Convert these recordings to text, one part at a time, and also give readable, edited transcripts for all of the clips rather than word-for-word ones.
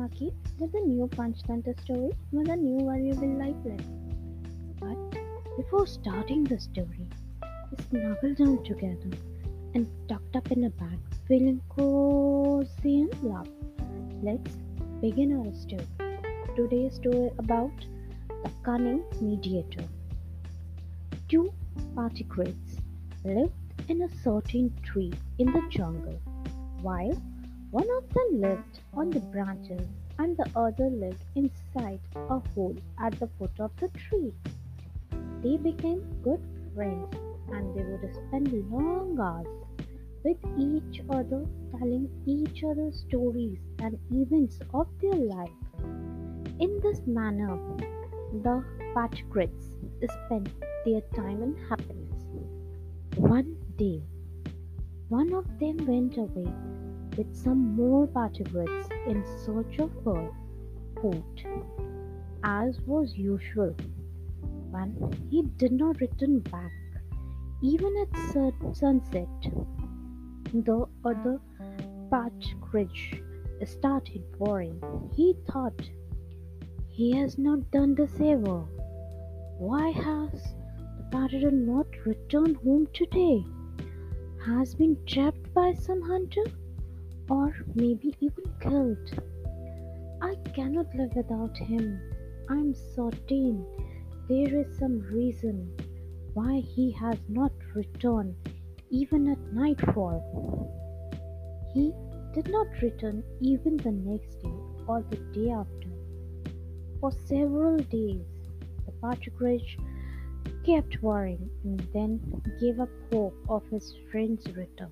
Lucky with a new Punch Center story with a new valuable life lesson. But before starting the story, we snuggled down together and tucked up in a bag, feeling cozy and loved. Let's begin our story. Today's story about the cunning mediator. Two particrates lived in a certain tree in the jungle, while one of them lived on the branches and the other lived inside a hole at the foot of the tree. They became good friends and they would spend long hours with each other, telling each other stories and events of their life. In this manner, the Patrickets spent their time in happiness. One day, one of them went away with some more Patrickets in search of her food. As was usual, when he did not return back, even at sunset, the other Partridge started worrying. He thought, he has not done this ever. Why has the partridge not returned home today? Has been trapped by some hunter? Or maybe even killed? I cannot live without him. I'm certain there is some reason why he has not returned even at nightfall. He did not return even the next day or the day after. For several days, the partridge kept worrying and then gave up hope of his friend's return.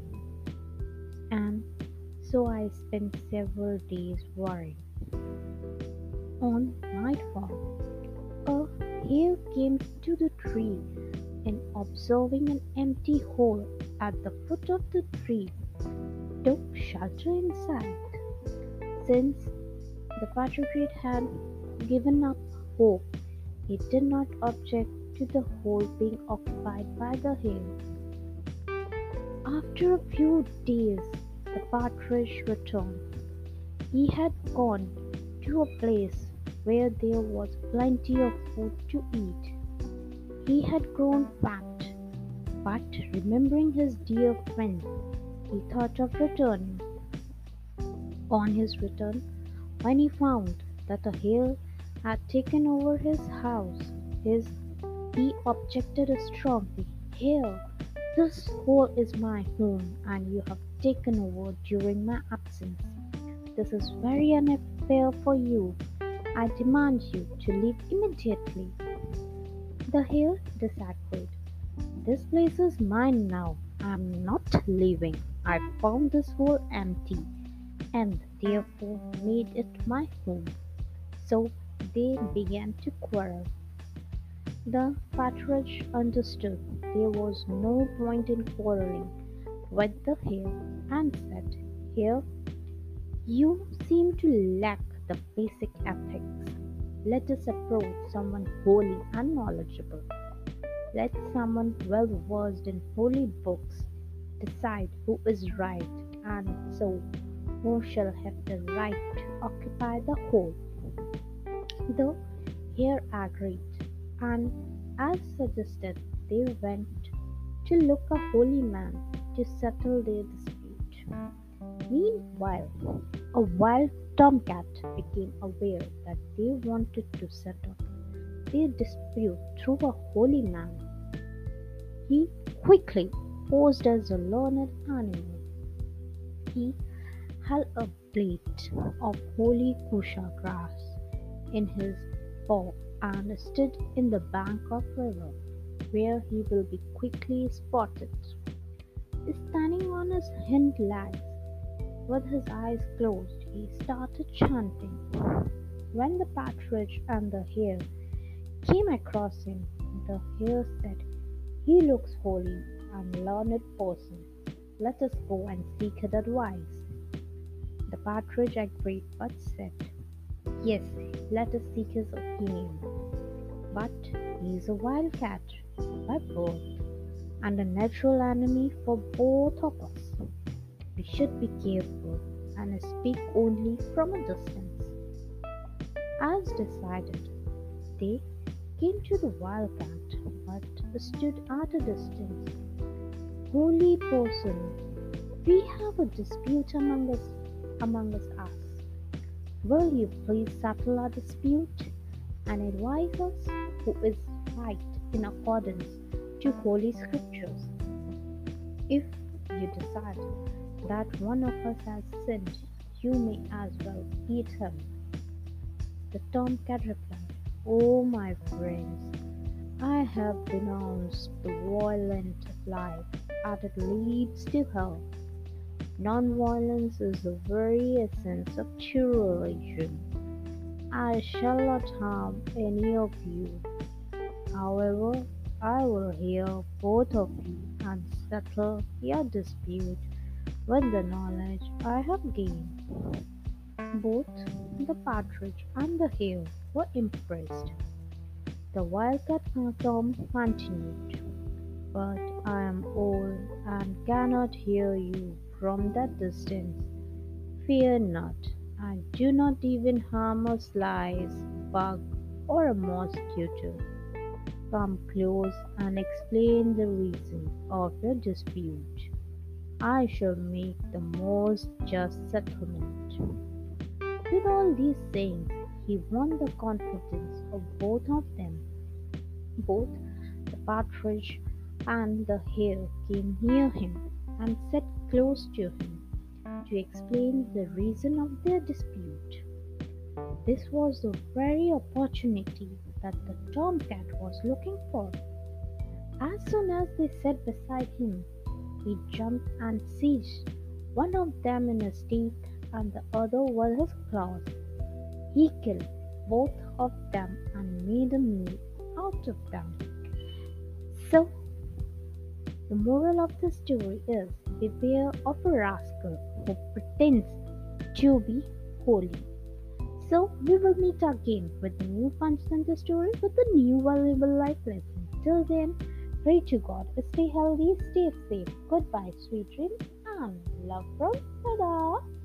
And so I spent several days worrying. On nightfall, a hare came to the tree and observing an empty hole at the foot of the tree, took shelter inside. Since the partridge had given up hope, he did not object to the hole being occupied by the hare. After a few days, the partridge returned. He had gone to a place where there was plenty of food to eat. He had grown fat, but remembering his dear friend, he thought of returning. On his return, when he found that a hare had taken over his house, he objected strongly. Here, this hole is my home and you have taken over during my absence. This is very unfair for you. I demand you to leave immediately. The hare disagreed. This place is mine now. I am not leaving. I found this hole empty and therefore made it my home. So they began to quarrel. The partridge understood there was no point in quarreling with the hare and said, Hare, you seem to lack the basic ethics. Let us approach someone holy and knowledgeable. Let someone well versed in holy books decide who is right and so who shall have the right to occupy the hole. The hare agreed, and as suggested, they went to look a holy man to settle their dispute. Meanwhile, a wild tomcat became aware that they wanted to settle their dispute through a holy man. He quickly posed as a learned animal. He held a blade of holy kusha grass in his paw and stood in the bank of river, where he will be quickly spotted. Standing on his hind legs, with his eyes closed, he started chanting. When the partridge and the hare came across him, the hare said, He looks holy and learned person. Let us go and seek his advice. The partridge agreed but said, Yes, let us seek his opinion. But he is a wildcat by birth and a natural enemy for both of us. We should be careful and speak only from a distance. As decided, they came to the wildcat, but stood at a distance. Holy person, we have a dispute among us. Will you please settle our dispute and advise us who is right in accordance to Holy Scriptures? If you decide that one of us has sinned, you may as well eat him. The tomcat replied, "Oh, my friends, I have denounced the violent life as it leads to hell. Non-violence is the very essence of true religion. I shall not harm any of you. However, I will hear both of you and settle your dispute with the knowledge I have gained." Both the partridge and the hare were impressed. The wildcat Tom continued, "But I am old and cannot hear you from that distance. Fear not, I do not even harm a slice, bug, or a mosquito. Come close and explain the reason of your dispute. I shall make the most just settlement." With all these sayings, he won the confidence of both of them. Both the partridge and the hare came near him and sat close to him to explain the reason of their dispute. This was the very opportunity that the tomcat was looking for. As soon as they sat beside him, he jumped and seized one of them in his teeth and the other with his claws. He killed both of them and made a meal out of them. So, the moral of the story is, beware of a rascal who pretends to be holy. So, we will meet again with a new fun center story with a new valuable life lesson. Till then, pray to God, stay healthy, stay safe. Goodbye, sweet dreams, and love from Tada!